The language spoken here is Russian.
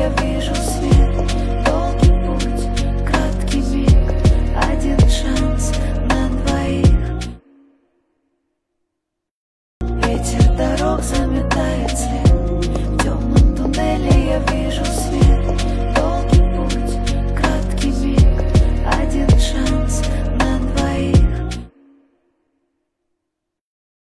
я вижу свет. Долгий путь, краткий миг, один шанс на двоих. Ветер дорог заметает след. В темном туннеле я вижу свет.